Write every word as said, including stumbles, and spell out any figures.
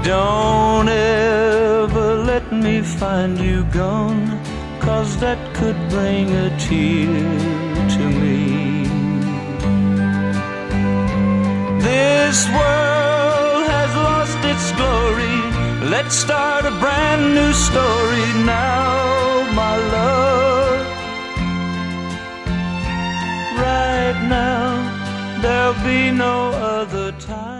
Don't ever let me find you gone, 'cause that could bring a tear to me. This world has lost its glory. Let's start a brand new story now, my love. Right now, there'll be no other time.